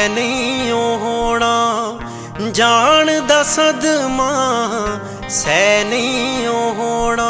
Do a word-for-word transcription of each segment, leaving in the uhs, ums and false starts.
नहीं होना, जान दा सदमा सै नहीं होना।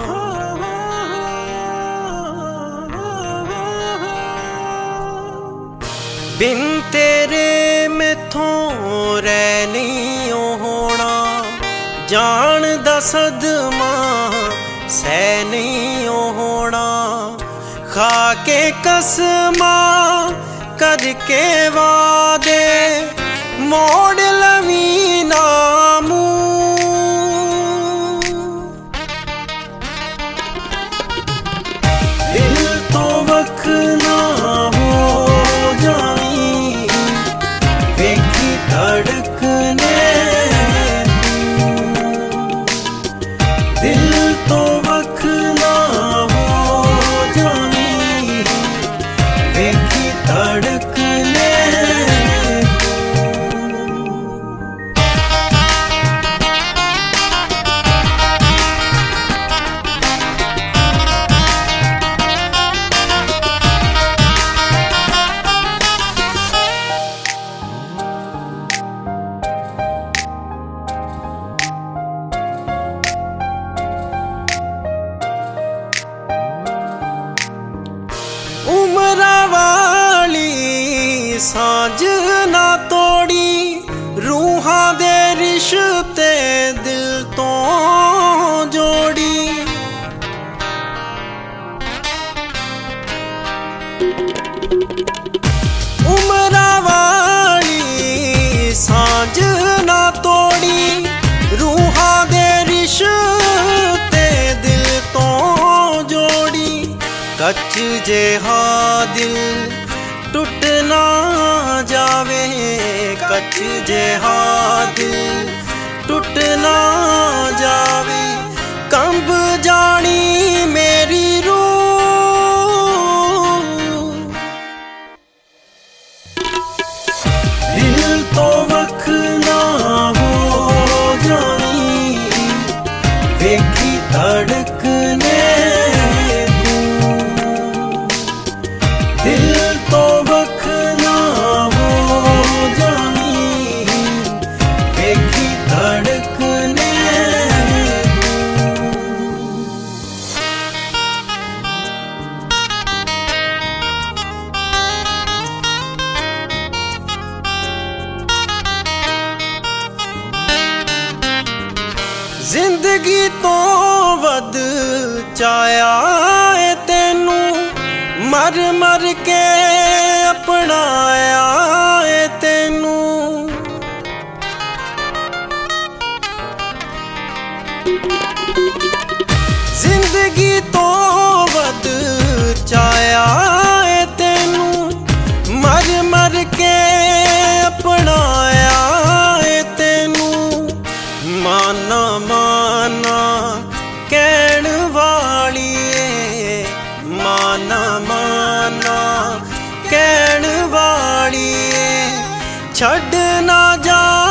बिन तेरे मैथों रह नहीं होना, जान दा सदमा सै नहीं होना। खा के कसमा करके वादे मोड़ लवी ना मुँह। दिल तो वख ना हो जाई, वेखी धड़कने दिल तो वख ना हो जाई, वेखी धड़कने। उमरा वाली सांझ ना तोड़ी, रूहां दे रिश्ते दिल तो जोड़ी। उमरा वाली सांझ ना तोड़ी, रूहां दे रिश्ते दिल तो जोड़ी। कच जेहा दिल टूट ना जावे, कच जेहा दिल टूट ना जावे। कंब जानी मेरी रूह, दिल तो वख ना हो जाई, वेखी धड़कने। दिल तो वख ना हो जाई, वेखी धड़कने। जिंदगी तो वध चाया है तेनू, मर मर के अपनाया है तेनू। जिंदगी तो वध चाया है तेनू, मर मर के अपनाया है तेनू। माना माना कहण वाली, माना माना कहण वाली, छड़ ना जा